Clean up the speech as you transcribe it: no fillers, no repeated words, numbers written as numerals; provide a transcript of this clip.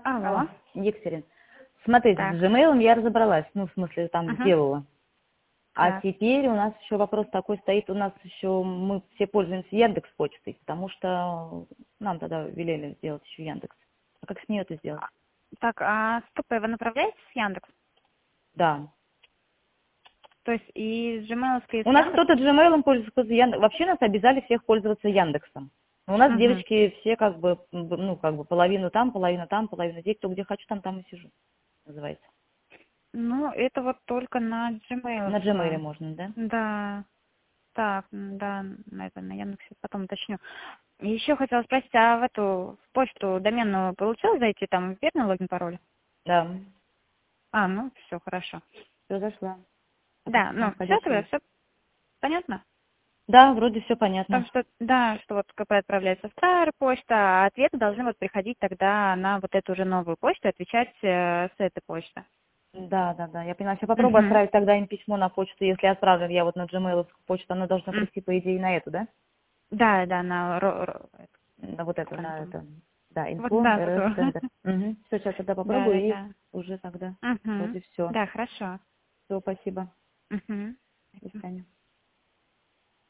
Алло. Екатерин, смотрите, с Так. Gmail я разобралась, ну, в смысле, там Угу. сделала. А Так. теперь у нас еще вопрос такой стоит, у нас еще, мы все пользуемся Яндекс.Почтой, потому что нам тогда велели сделать еще Яндекс. А как с нее это сделать? Так, а с КП вы направляетесь с Яндекс? Да. То есть и с Gmail, и У с нас Яндекс? кто-то Gmail пользуется, вообще нас обязали всех пользоваться Яндексом. Но у нас Угу. девочки все как бы, ну, как бы половину там, половину здесь, кто где хочу, там и сижу, называется. Ну, это вот только на На Gmail Gmail. можно, да? Да. Так, да, наверное, Яндексе потом уточню. Еще хотела спросить, а в эту в почту доменную получилось зайти, там верный логин, пароль? Да. А, ну, все, хорошо. Все зашла. А Да, почему ну, все тогда, входящие? все понятно? Да, вроде все понятно. Потому что, да, что вот КП отправляется в старую почту, а ответы должны вот приходить тогда на вот эту уже новую почту, отвечать с этой почты. Да, я поняла. Я попробую Угу. отправить тогда им письмо на почту. Если отправлю я вот на Gmail почту, оно должно прийти, по идее, на эту, да? Да, да, на На вот эту, на центр. это. Да, Вот, инфо, да, вот. РС центр. Угу. Все, сейчас тогда Да, попробую да, и да. уже тогда Угу. вроде все. Да, хорошо. Все, спасибо. Угу. До свидания.